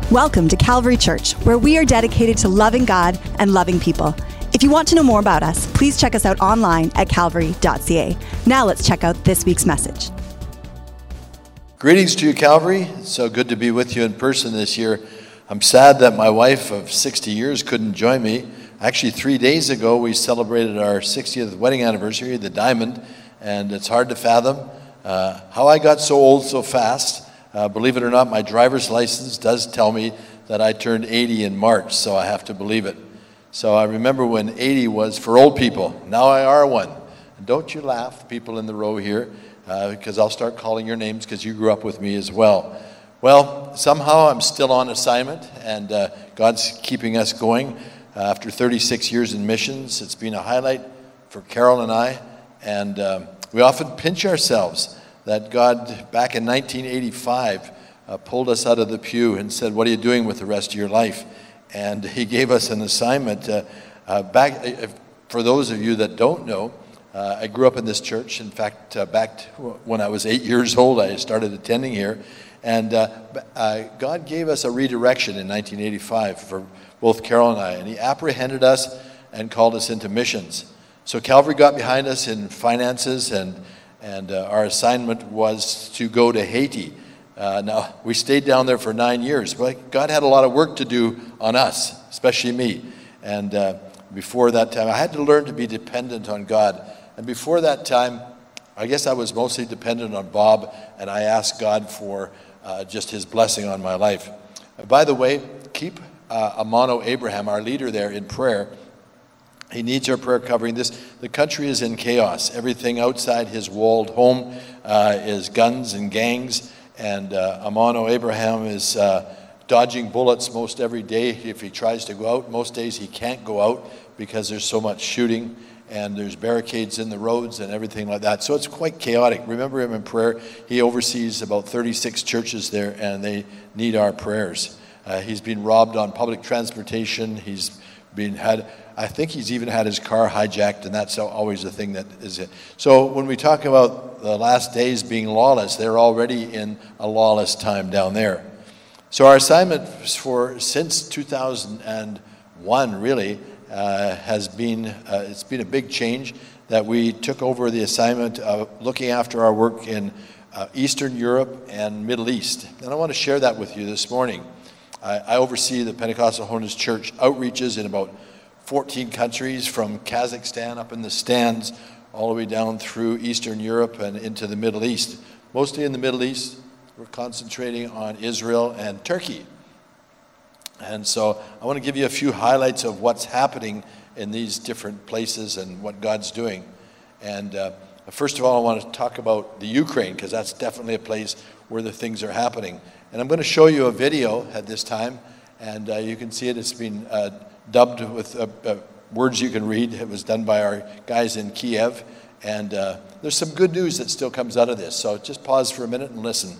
Welcome to Calvary Church, where we are dedicated to loving God and loving people. If you want to know more about us, please check us out online at calvary.ca. Now let's check out this week's message. Greetings to you, Calvary. It's so good to be with you in person this year. I'm sad that my wife of 60 years couldn't join me. Actually, 3 days ago, we celebrated our 60th wedding anniversary, the Diamond, and it's hard to fathom how I got so old so fast. Believe it or not, my driver's license does tell me that I turned 80 in March, so I have to believe it. So I remember when 80 was for old people. Now I are one. And don't you laugh, people in the row here, because I'll start calling your names because you grew up with me as well. Well, somehow I'm still on assignment, and God's keeping us going. After 36 years in missions, it's been a highlight for Carol and I, and we often pinch ourselves that God, back in 1985, pulled us out of the pew and said, "What are you doing with the rest of your life?" And he gave us an assignment. For those of you that don't know, I grew up in this church. In fact, back when I was 8 years old, I started attending here. And God gave us a redirection in 1985 for both Carol and I. And he apprehended us and called us into missions. So Calvary got behind us in finances, and our assignment was to go to Haiti. Now, we stayed down there for 9 years, but God had a lot of work to do on us, especially me. And before that time, I had to learn to be dependent on God. And before that time, I guess I was mostly dependent on Bob, and I asked God for just his blessing on my life. By the way, keep Amano Abraham, our leader there, in prayer. He needs our prayer covering. The country is in chaos. Everything outside his walled home is guns and gangs. And Amano Abraham is dodging bullets most every day if he tries to go out. Most days he can't go out because there's so much shooting, and there's barricades in the roads and everything like that. So it's quite chaotic. Remember him in prayer. He oversees about 36 churches there, and they need our prayers. He's been robbed on public transportation. I think he's even had his car hijacked, and that's always the thing that is it. So when we talk about the last days being lawless, they're already in a lawless time down there. So our assignment since 2001 really has been, it's been a big change that we took over the assignment of looking after our work in Eastern Europe and Middle East. And I want to share that with you this morning. I oversee the Pentecostal Holiness Church outreaches in about 14 countries, from Kazakhstan up in the stands all the way down through Eastern Europe and into the Middle East. Mostly in the Middle East, we're concentrating on Israel and Turkey. And so I want to give you a few highlights of what's happening in these different places and what God's doing. And first of all, I want to talk about the Ukraine, because that's definitely a place where the things are happening. And I'm going to show you a video at this time, and you can see it. It's been dubbed with words you can read. It was done by our guys in Kiev, and there's some good news that still comes out of this. So just pause for a minute and listen.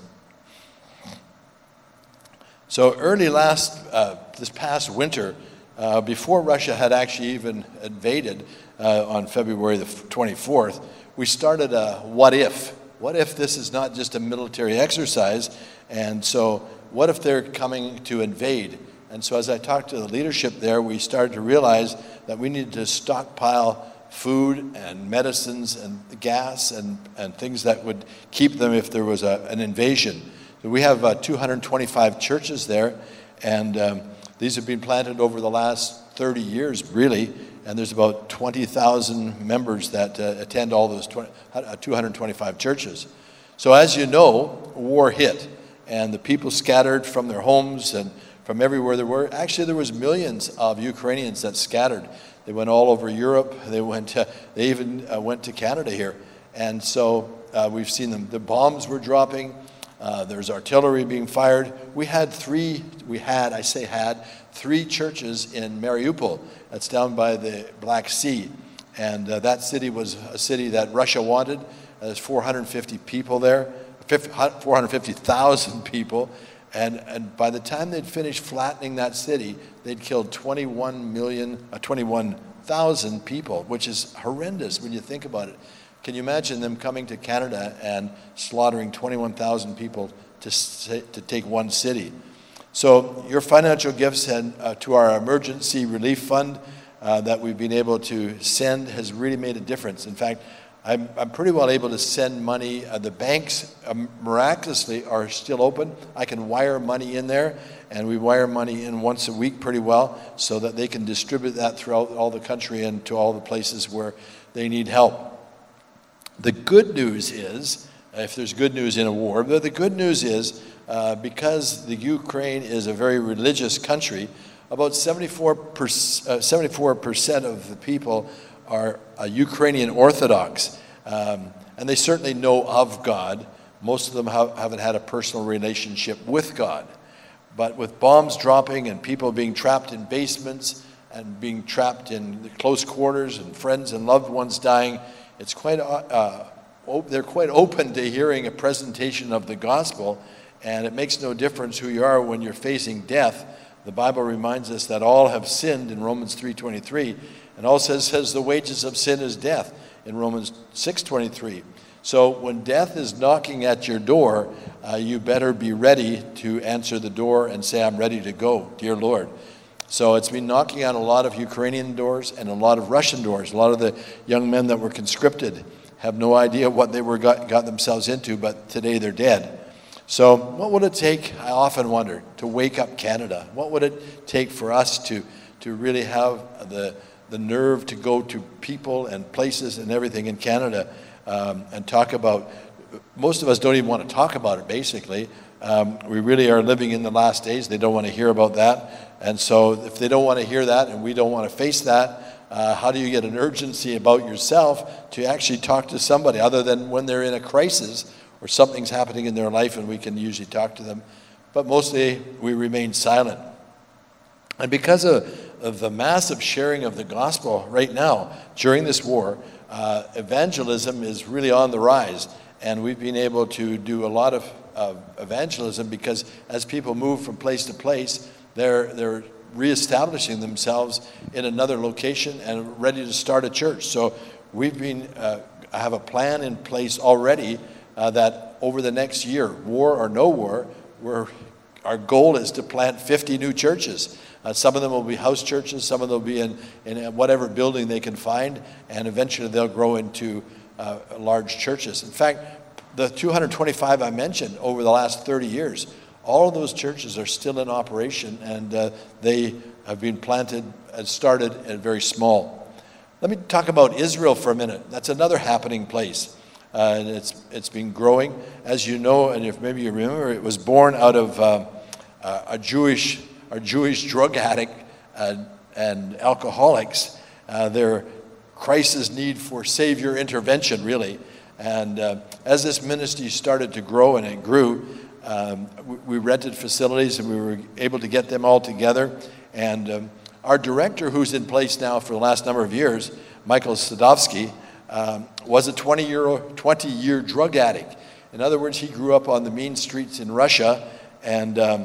So this past winter, before Russia had actually even invaded on February the 24th, we started a what if. What if this is not just a military exercise? And so what if they're coming to invade? And so as I talked to the leadership there, we started to realize that we needed to stockpile food and medicines and gas and things that would keep them if there was an invasion. So we have 225 churches there, and these have been planted over the last 30 years, really, and there's about 20,000 members that attend all those 225 churches. So as you know, war hit, and the people scattered from their homes and from everywhere there were. Actually, there was millions of Ukrainians that scattered. They went all over Europe. They even went to Canada here. And so we've seen them. The bombs were dropping. There's artillery being fired. We had three churches in Mariupol. That's down by the Black Sea. And that city was a city that Russia wanted. There's 450 people there, 450,000 people. And by the time they'd finished flattening that city, they'd killed 21,000 people, which is horrendous when you think about it. Can you imagine them coming to Canada and slaughtering 21,000 people to take one city? So your financial gifts and to our emergency relief fund that we've been able to send has really made a difference. In fact, I'm pretty well able to send money. The banks miraculously are still open. I can wire money in there, and we wire money in once a week pretty well so that they can distribute that throughout all the country and to all the places where they need help. The good news is, if there's good news in a war, but the good news is because the Ukraine is a very religious country, about 74% of the people are Ukrainian Orthodox, and they certainly know of God. Most of them haven't had a personal relationship with God. But with bombs dropping and people being trapped in basements and being trapped in close quarters and friends and loved ones dying, it's quite they're quite open to hearing a presentation of the gospel, and it makes no difference who you are when you're facing death. The Bible reminds us that all have sinned in Romans 3:23, and also says the wages of sin is death in Romans 6:23. So when death is knocking at your door, you better be ready to answer the door and say, I'm ready to go, dear Lord. So it's been knocking on a lot of Ukrainian doors and a lot of Russian doors. A lot of the young men that were conscripted have no idea what they got themselves into, but today they're dead. So what would it take, I often wonder, to wake up Canada? What would it take for us to really have the nerve to go to people and places and everything in Canada and talk about, most of us don't even want to talk about it, basically. We really are living in the last days. They don't want to hear about that. And so if they don't want to hear that and we don't want to face that, how do you get an urgency about yourself to actually talk to somebody other than when they're in a crisis or something's happening in their life and we can usually talk to them? But mostly we remain silent. And because of the massive sharing of the gospel right now during this war, evangelism is really on the rise. And we've been able to do a lot of evangelism because as people move from place to place, they're reestablishing themselves in another location and ready to start a church. So we've been, I have a plan in place already that over the next year, war or no war, our goal is to plant 50 new churches. Some of them will be house churches, some of them will be in whatever building they can find, and eventually they'll grow into large churches. In fact, the 225 I mentioned over the last 30 years, all of those churches are still in operation, and they have been planted and started and very small. Let me talk about Israel for a minute. That's another happening place. And it's been growing. As you know, and if maybe you remember, it was born out of a Jewish drug addict and alcoholics. Their crisis need for Savior intervention, really. And as this ministry started to grow and it grew, we rented facilities and we were able to get them all together. And our director, who's in place now for the last number of years, Michael Sadovsky, was a 20-year drug addict. In other words, he grew up on the mean streets in Russia, and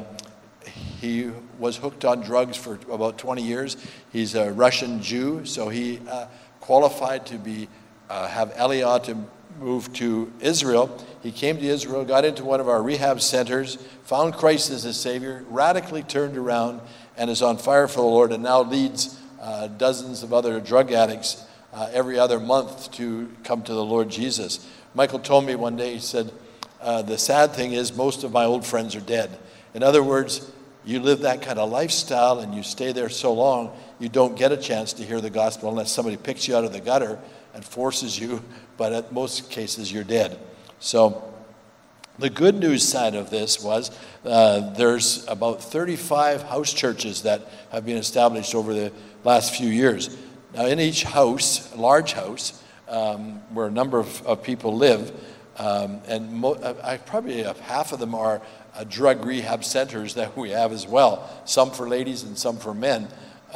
he was hooked on drugs for about 20 years. He's a Russian Jew, so he qualified to have Aliyah to move to Israel. He came to Israel, got into one of our rehab centers, found Christ as his Savior, radically turned around, and is on fire for the Lord, and now leads dozens of other drug addicts every other month to come to the Lord Jesus. Michael told me one day, he said, the sad thing is most of my old friends are dead. In other words, you live that kind of lifestyle and you stay there so long, you don't get a chance to hear the gospel unless somebody picks you out of the gutter and forces you, but at most cases you're dead. So the good news side of this was there's about 35 house churches that have been established over the last few years. Now, in each house, a large house, where a number of people live, and probably half of them are drug rehab centers that we have as well, some for ladies and some for men,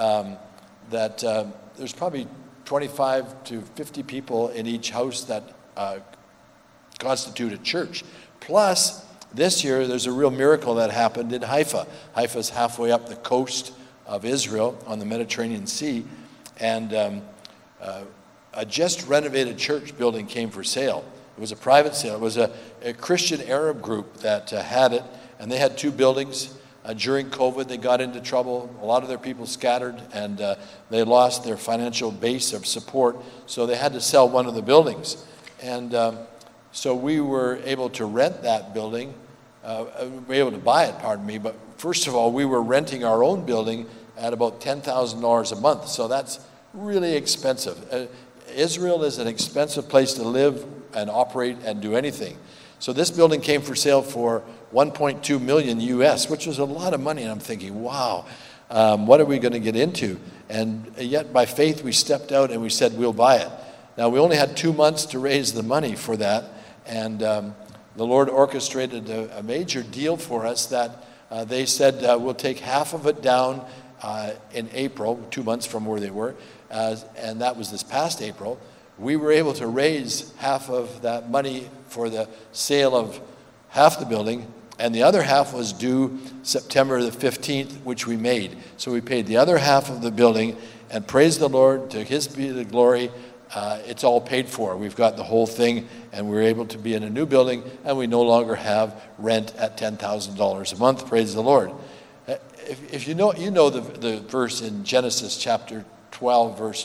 there's probably 25 to 50 people in each house that constitute a church. Plus, this year, there's a real miracle that happened in Haifa. Haifa's halfway up the coast of Israel on the Mediterranean Sea, and a just renovated church building came for sale. It was a private sale. It was a Christian Arab group that had it, and they had two buildings. During COVID, they got into trouble. A lot of their people scattered, and they lost their financial base of support, so they had to sell one of the buildings. And so we were able to rent that building. We were able to buy it, pardon me, but first of all, we were renting our own building at about $10,000 a month, so that's really expensive. Israel is an expensive place to live and operate and do anything. So this building came for sale for $1.2 million US, which was a lot of money. And I'm thinking, wow, what are we going to get into? And yet by faith, we stepped out and we said, we'll buy it. Now, we only had 2 months to raise the money for that. And the Lord orchestrated a major deal for us that they said, we'll take half of it down in April, 2 months from where they were. And that was this past April. We were able to raise half of that money for the sale of half the building, and the other half was due September the 15th, which we made. So we paid the other half of the building, and praise the Lord, to His be the glory, it's all paid for. We've got the whole thing, and we're able to be in a new building, and we no longer have rent at $10,000 a month, praise the Lord. If you know the verse in Genesis chapter 12, verse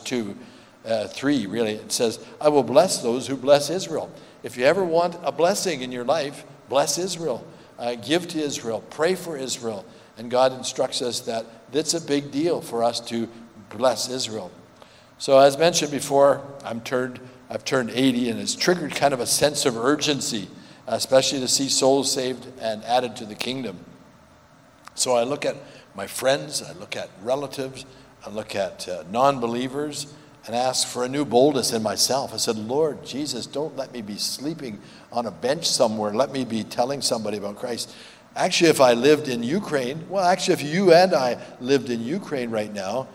3, really, it says, I will bless those who bless Israel. If you ever want a blessing in your life, bless Israel. Give to Israel. Pray for Israel. And God instructs us that it's a big deal for us to bless Israel. So as mentioned before, I've turned 80, and it's triggered kind of a sense of urgency, especially to see souls saved and added to the kingdom. So I look at my friends, I look at relatives, I look at non-believers, and ask for a new boldness in myself. I said, Lord Jesus, don't let me be sleeping on a bench somewhere. Let me be telling somebody about Christ. Actually, if I lived in Ukraine, if you and I lived in Ukraine right now,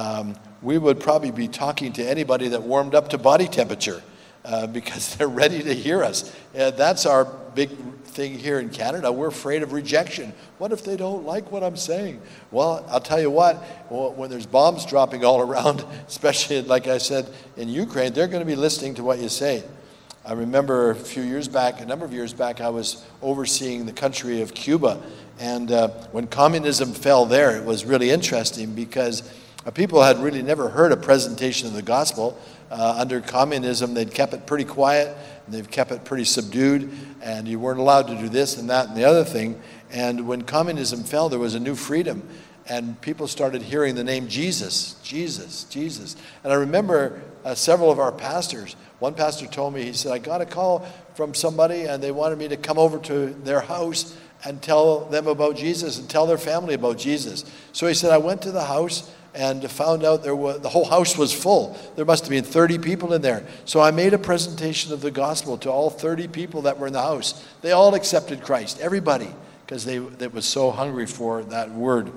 we would probably be talking to anybody that warmed up to body temperature because they're ready to hear us. That's our big thing here in Canada. We're afraid of rejection. What if they don't like what I'm saying? Well, I'll tell you what, when there's bombs dropping all around, especially like I said in Ukraine, they're going to be listening to what you say. I remember a number of years back, I was overseeing the country of Cuba. And when communism fell there, it was really interesting because people had really never heard a presentation of the gospel. Under communism, they'd kept it pretty quiet, and they've kept it pretty subdued, and you weren't allowed to do this and that and the other thing. And when communism fell, there was a new freedom, and people started hearing the name Jesus, Jesus, Jesus. And I remember several of our pastors, one pastor told me, he said, I got a call from somebody, and they wanted me to come over to their house and tell them about Jesus and tell their family about Jesus. So he said, I went to the house and found out the whole house was full. There must have been 30 people in there. So I made a presentation of the gospel to all 30 people that were in the house. They all accepted Christ, everybody, because they was so hungry for that word.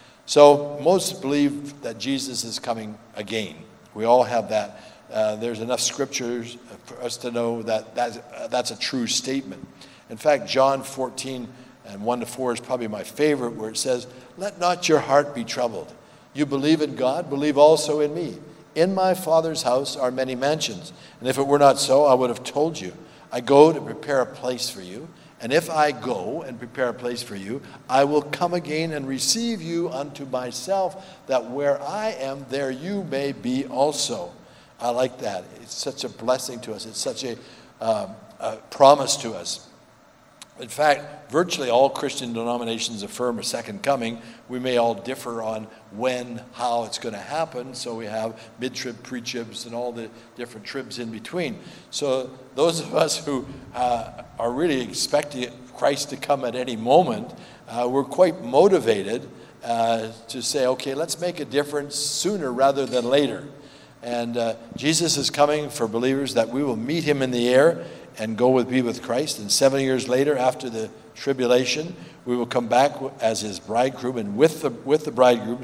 So most believe that Jesus is coming again. We all have that. There's enough scriptures for us to know that that's a true statement. In fact, John 14 and 1-4 is probably my favorite, where it says, let not your heart be troubled. You believe in God, believe also in me. In my Father's house are many mansions, and if it were not so, I would have told you. I go to prepare a place for you, and if I go and prepare a place for you, I will come again and receive you unto myself, that where I am, there you may be also. I like that. It's such a blessing to us. It's such a promise to us. In fact, virtually all Christian denominations affirm a second coming. We may all differ on when, how it's going to happen. So we have mid-trib, pre-tribs, and all the different tribs in between. So those of us who are really expecting Christ to come at any moment, we're quite motivated to say, okay, let's make a difference sooner rather than later. And Jesus is coming for believers that we will meet him in the air and be with Christ. And 7 years later, after the tribulation, we will come back as his bridegroom and with the bridegroom,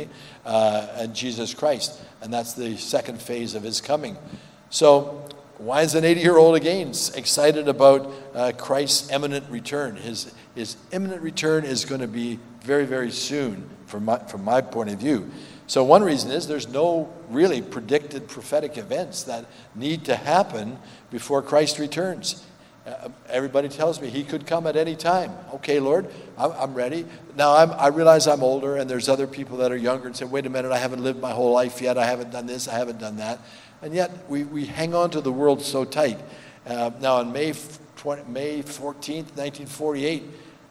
and Jesus Christ. And that's the second phase of his coming. So why is an 80-year-old again excited about Christ's imminent return? His imminent return is going to be very, very soon from my point of view. So one reason is there's no really predicted prophetic events that need to happen before Christ returns. Everybody tells me he could come at any time. Okay, Lord, I'm ready. Now I realize I'm older, and there's other people that are younger and say, wait a minute, I haven't lived my whole life yet. I haven't done this, I haven't done that. And yet we hang on to the world so tight. Now on May 14th, 1948,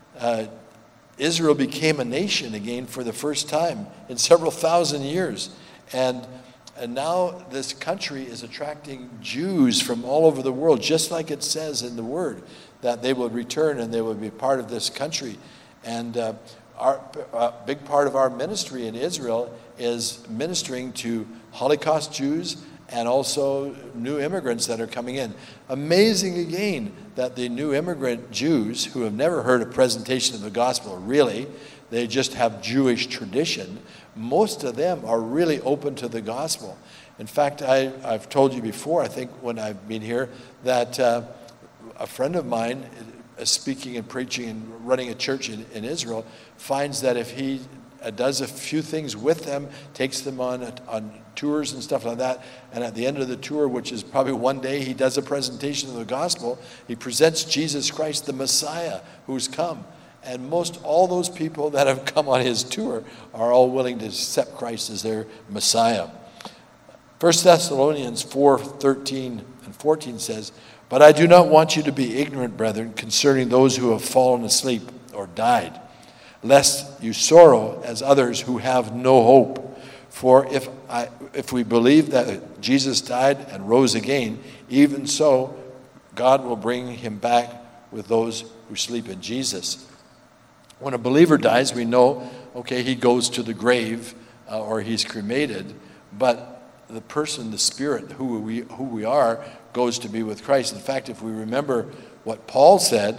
Israel became a nation again for the first time in several thousand years. And now this country is attracting Jews from all over the world, just like it says in the Word, that they will return and they will be part of this country. And our big part of our ministry in Israel is ministering to Holocaust Jews and also new immigrants that are coming in. Amazing again that the new immigrant Jews who have never heard a presentation of the gospel, really, they just have Jewish tradition, most of them are really open to the gospel. In fact, I've told you before, I think when I've been here, that a friend of mine, speaking and preaching and running a church in Israel, finds that if he does a few things with them, takes them on tours and stuff like that, and at the end of the tour, which is probably one day, he does a presentation of the gospel. He presents Jesus Christ, the Messiah, who's come. And most all those people that have come on his tour are all willing to accept Christ as their Messiah. 1 Thessalonians 4:13 and 14 says, "But I do not want you to be ignorant, brethren, concerning those who have fallen asleep or died, lest you sorrow as others who have no hope. For if we believe that Jesus died and rose again, even so God will bring him back with those who sleep in Jesus." When a believer dies, we know, okay, he goes to the grave or he's cremated, but the person, the spirit, who we are, goes to be with Christ. In fact, if we remember what Paul said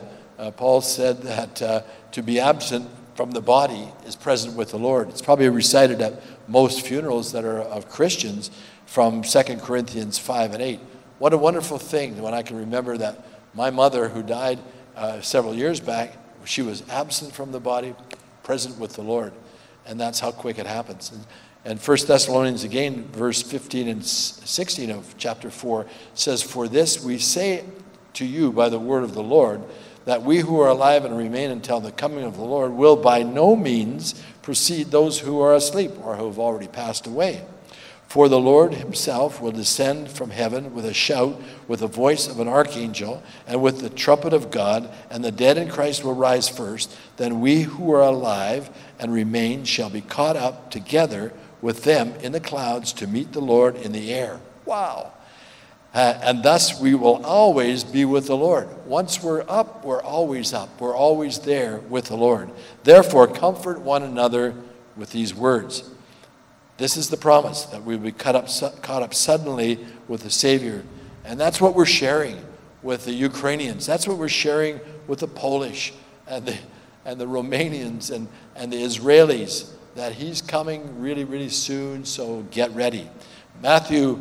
that to be absent from the body is present with the Lord. It's probably recited at most funerals that are of Christians from 2 Corinthians 5 and 8. What a wonderful thing when I can remember that my mother, who died several years back, she was absent from the body, present with the Lord. And that's how quick it happens. And 1 Thessalonians again, verse 15 and 16 of chapter 4 says, "For this we say to you by the word of the Lord, that we who are alive and remain until the coming of the Lord will by no means precede those who are asleep or who have already passed away. For the Lord himself will descend from heaven with a shout, with the voice of an archangel, and with the trumpet of God, and the dead in Christ will rise first. Then we who are alive and remain shall be caught up together with them in the clouds to meet the Lord in the air." Wow. And thus we will always be with the Lord. Once we're up, we're always up. We're always there with the Lord. Therefore, comfort one another with these words. This is the promise, that we will be caught up suddenly with the Savior. And that's what we're sharing with the Ukrainians. That's what we're sharing with the Polish and the Romanians and the Israelis, that he's coming really, really soon, so get ready. Matthew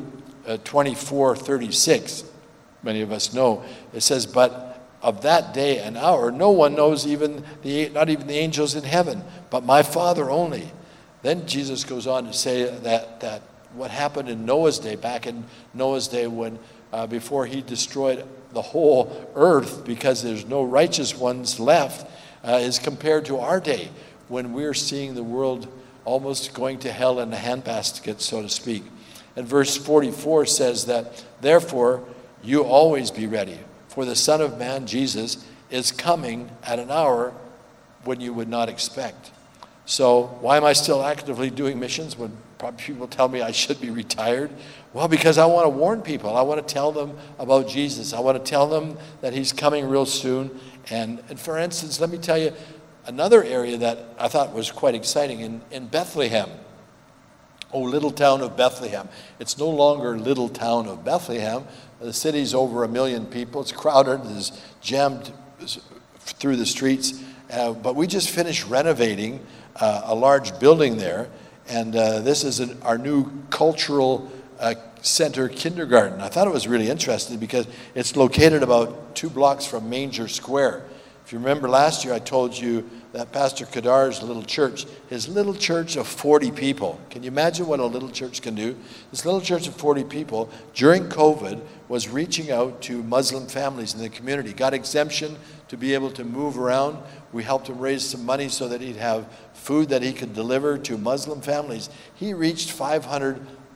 24:36, many of us know, it says, "But of that day and hour no one knows, not even the angels in heaven, but my Father only." Then Jesus goes on to say that what happened in Noah's day, back in Noah's day when before he destroyed the whole earth because there's no righteous ones left, is compared to our day when we're seeing the world almost going to hell in a handbasket, so to speak. And verse 44 says that, "Therefore you always be ready, for the Son of Man, Jesus, is coming at an hour when you would not expect." So why am I still actively doing missions when probably people tell me I should be retired? Well, because I want to warn people. I want to tell them about Jesus. I want to tell them that he's coming real soon. And for instance, let me tell you another area that I thought was quite exciting in Bethlehem. Oh, little town of Bethlehem. It's no longer little town of Bethlehem. The city's over 1 million people. It's crowded. It's jammed through the streets. But we just finished renovating a large building there. And this is our new cultural center kindergarten. I thought it was really interesting because it's located about 2 blocks from Manger Square. If you remember last year, I told you that Pastor Kadar's little church, his little church of 40 people. Can you imagine what a little church can do? This little church of 40 people, during COVID, was reaching out to Muslim families in the community. Got exemption to be able to move around. We helped him raise some money so that he'd have food that he could deliver to Muslim families. He reached 500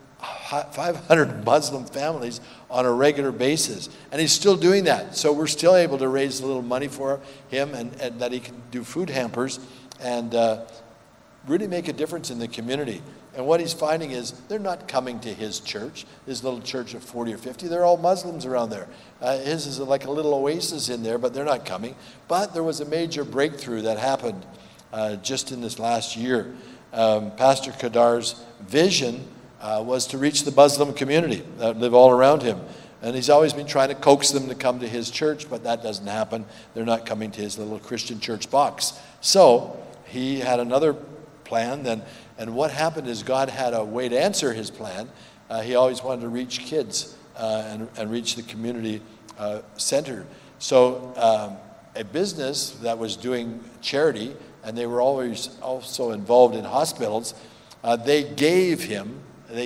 Muslim families on a regular basis. And he's still doing that. So we're still able to raise a little money for him and that he can do food hampers and really make a difference in the community. And what he's finding is they're not coming to his church, his little church of 40 or 50. They're all Muslims around there. His is like a little oasis in there, but they're not coming. But there was a major breakthrough that happened just in this last year. Pastor Kadar's vision was to reach the Muslim community that live all around him. And he's always been trying to coax them to come to his church, but that doesn't happen. They're not coming to his little Christian church box. So he had another plan then. And what happened is God had a way to answer his plan. He always wanted to reach kids and reach the community center. So a business that was doing charity, and they were always also involved in hospitals, they gave him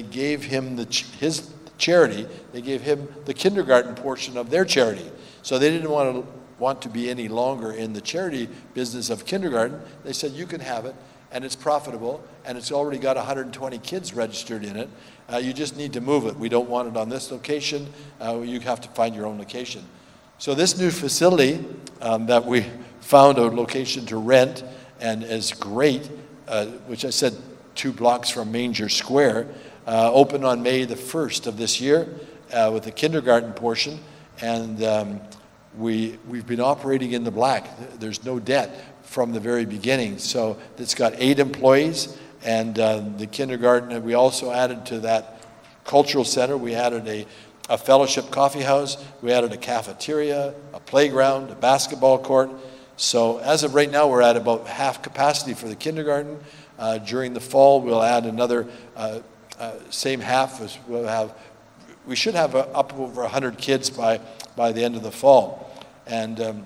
his charity. They gave him the kindergarten portion of their charity. So they didn't want to be any longer in the charity business of kindergarten. They said, you can have it, and it's profitable, and it's already got 120 kids registered in it. You just need to move it. We don't want it on this location. You have to find your own location. So this new facility that we found a location to rent and is great, which I said 2 blocks from Manger Square, opened on May the 1st of this year with the kindergarten portion. And we've been operating in the black. There's no debt from the very beginning. So it's got 8 employees, and the kindergarten, we also added to that cultural center, we added a fellowship coffee house, we added a cafeteria, a playground, a basketball court. So as of right now, we're at about half capacity for the kindergarten. During the fall, we'll add another same half. We should have up over 100 kids by the end of the fall. And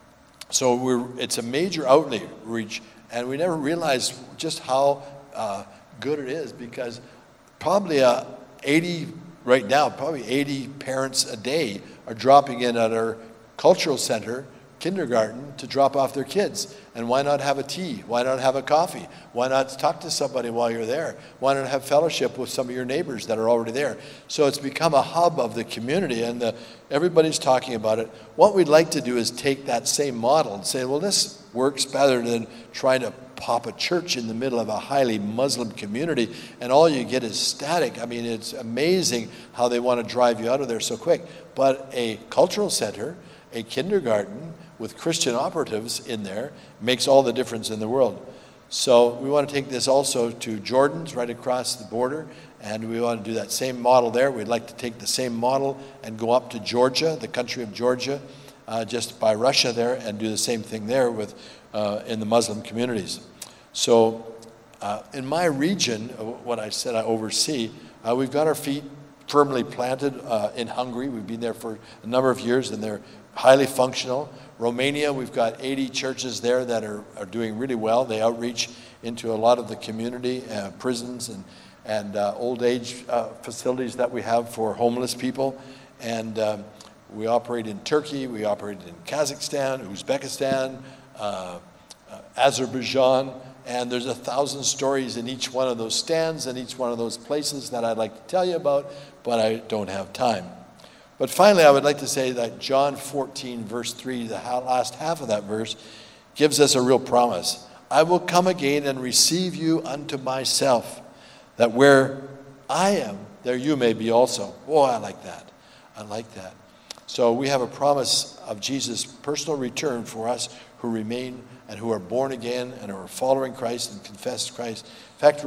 so it's a major outreach, and we never realized just how good it is, because probably 80 parents a day are dropping in at our cultural center, kindergarten, to drop off their kids. And why not have a tea? Why not have a coffee? Why not talk to somebody while you're there? Why not have fellowship with some of your neighbors that are already there? So it's become a hub of the community, and everybody's talking about it. What we'd like to do is take that same model and say, well, this works better than trying to pop a church in the middle of a highly Muslim community, and all you get is static. I mean, it's amazing how they want to drive you out of there so quick. But a cultural center, a kindergarten with Christian operatives in there makes all the difference in the world. So we want to take this also to Jordan's right across the border, and we want to do that same model there. We'd like to take the same model and go up to Georgia, the country of Georgia, just by Russia there, and do the same thing there with in the Muslim communities. So in my region, what I said I oversee, we've got our feet firmly planted in Hungary. We've been there for a number of years, and they're highly functional. Romania, we've got 80 churches there that are doing really well. They outreach into a lot of the community, prisons and old age facilities that we have for homeless people. And we operate in Turkey, we operate in Kazakhstan, Uzbekistan, Azerbaijan, and there's 1,000 stories in each one of those stands and each one of those places that I'd like to tell you about, but I don't have time. But finally, I would like to say that John 14, verse 3, the last half of that verse, gives us a real promise. I will come again and receive you unto myself, that where I am, there you may be also. Oh, I like that. I like that. So we have a promise of Jesus' personal return for us who remain and who are born again and who are following Christ and confess Christ. In fact,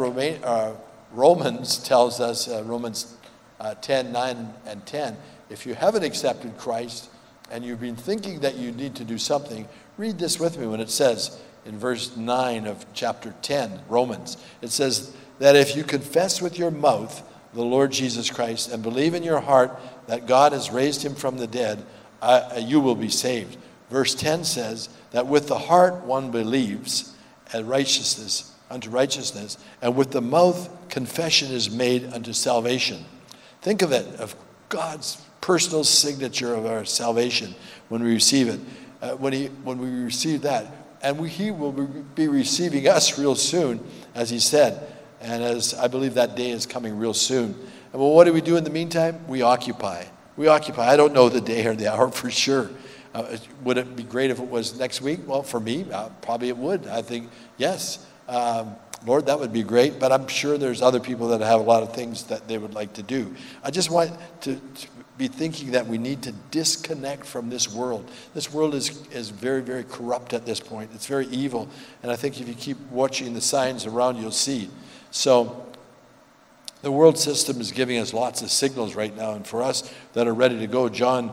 Romans tells us, Romans 10, 9 and 10, if you haven't accepted Christ and you've been thinking that you need to do something, read this with me when it says in verse 9 of chapter 10, Romans. It says that if you confess with your mouth the Lord Jesus Christ and believe in your heart that God has raised him from the dead, you will be saved. Verse 10 says that with the heart one believes unto righteousness, and with the mouth confession is made unto salvation. Think of it, of God's personal signature of our salvation when we receive it. When we receive that, and He will be receiving us real soon, as He said, and as I believe that day is coming real soon. And well, what do we do in the meantime? We occupy. I don't know the day or the hour for sure. Would it be great if it was next week? Well, for me, probably it would. I think, yes. Lord, that would be great, but I'm sure there's other people that have a lot of things that they would like to do. I just want to be thinking that we need to disconnect from this world. This world is very, very corrupt at this point. It's very evil, and I think if you keep watching the signs around, you'll see. So the world system is giving us lots of signals right now, and for us that are ready to go, 1 John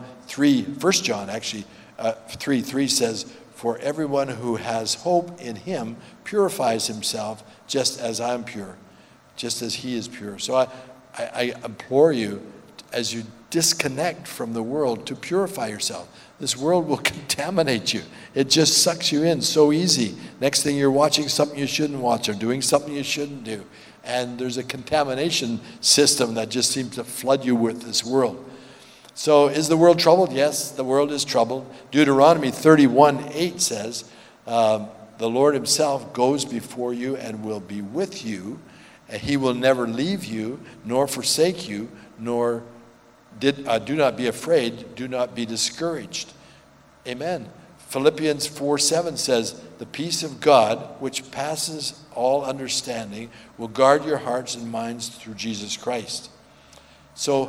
3:3 says, "For everyone who has hope in Him purifies himself just as I'm pure, just as He is pure." So I implore you, as you disconnect from the world, to purify yourself. This world will contaminate you. It just sucks you in so easy. Next thing you're watching something you shouldn't watch or doing something you shouldn't do. And there's a contamination system that just seems to flood you with this world. So is the world troubled? Yes, the world is troubled. Deuteronomy 31:8 says, the Lord Himself goes before you and will be with you, and He will never leave you nor forsake you, nor do not be afraid, do not be discouraged. Amen. Philippians 4:7 says, the peace of God, which passes all understanding, will guard your hearts and minds through Jesus Christ. So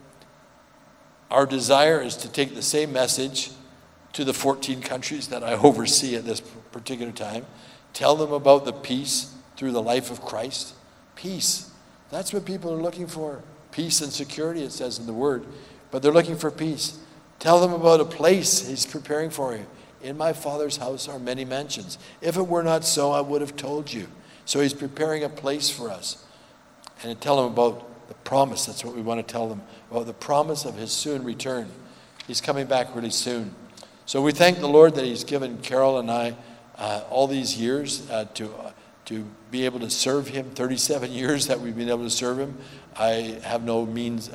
our desire is to take the same message to the 14 countries that I oversee at this particular time. Tell them about the peace through the life of Christ. Peace. That's what people are looking for. Peace and security, it says in the Word. But they're looking for peace. Tell them about a place He's preparing for you. In my Father's house are many mansions. If it were not so, I would have told you. So He's preparing a place for us. And tell them about the promise. That's what we want to tell them. About the promise of His soon return. He's coming back really soon. So we thank the Lord that He's given Carol and I all these years to be able to serve Him. 37 years that we've been able to serve Him. I have no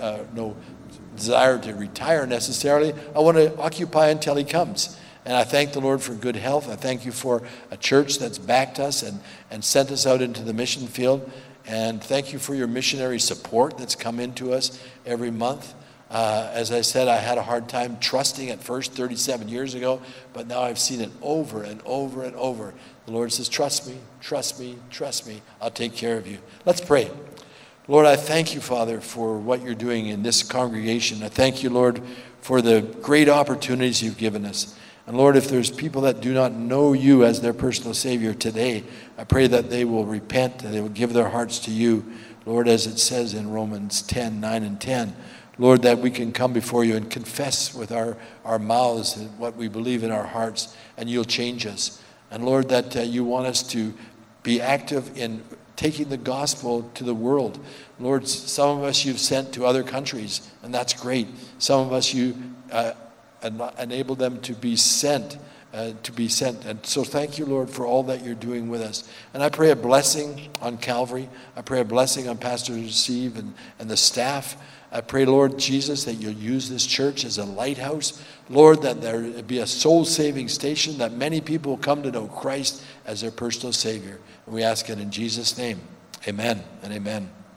desire to retire necessarily. I want to occupy until He comes. And I thank the Lord for good health. I thank you for a church that's backed us and sent us out into the mission field. And thank you for your missionary support that's come into us every month. As I said, I had a hard time trusting at first 37 years ago, but now I've seen it over and over and over. The Lord says, trust me, trust me, trust me. I'll take care of you. Let's pray. Lord, I thank you, Father, for what you're doing in this congregation. I thank you, Lord, for the great opportunities you've given us. And Lord, if there's people that do not know you as their personal Savior today, I pray that they will repent and they will give their hearts to you. Lord, as it says in Romans 10:9 and 10, Lord, that we can come before you and confess with our mouths what we believe in our hearts, and you'll change us. And Lord, that you want us to be active in taking the gospel to the world. Lord, some of us you've sent to other countries, and that's great. Some of us you enable them to be sent. And so thank you, Lord, for all that you're doing with us. And I pray a blessing on Calvary. I pray a blessing on Pastor Steve and the staff. I pray, Lord Jesus, that you'll use this church as a lighthouse. Lord, that there be a soul-saving station, that many people will come to know Christ as their personal Savior. And we ask it in Jesus' name. Amen and amen.